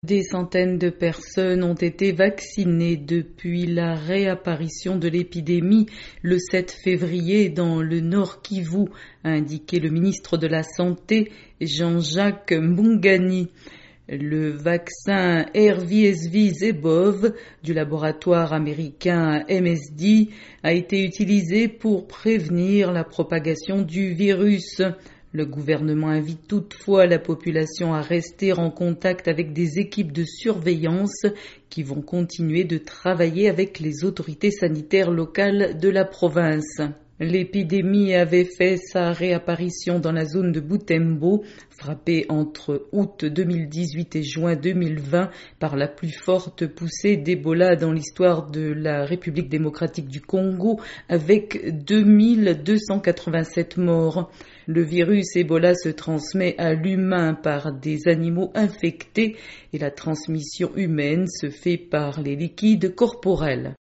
Des centaines de personnes ont été vaccinées depuis la réapparition de l'épidémie le 7 février dans le Nord Kivu, a indiqué le ministre de la Santé Jean-Jacques Mbungani. Le vaccin RVSV-Zebov du laboratoire américain MSD a été utilisé pour prévenir la propagation du virus. Le gouvernement invite toutefois la population à rester en contact avec des équipes de surveillance qui vont continuer de travailler avec les autorités sanitaires locales de la province. L'épidémie avait fait sa réapparition dans la zone de Butembo, frappée entre août 2018 et juin 2020 par la plus forte poussée d'Ebola dans l'histoire de la République démocratique du Congo, avec 2287 morts. Le virus Ebola se transmet à l'humain par des animaux infectés et la transmission humaine se fait par les liquides corporels.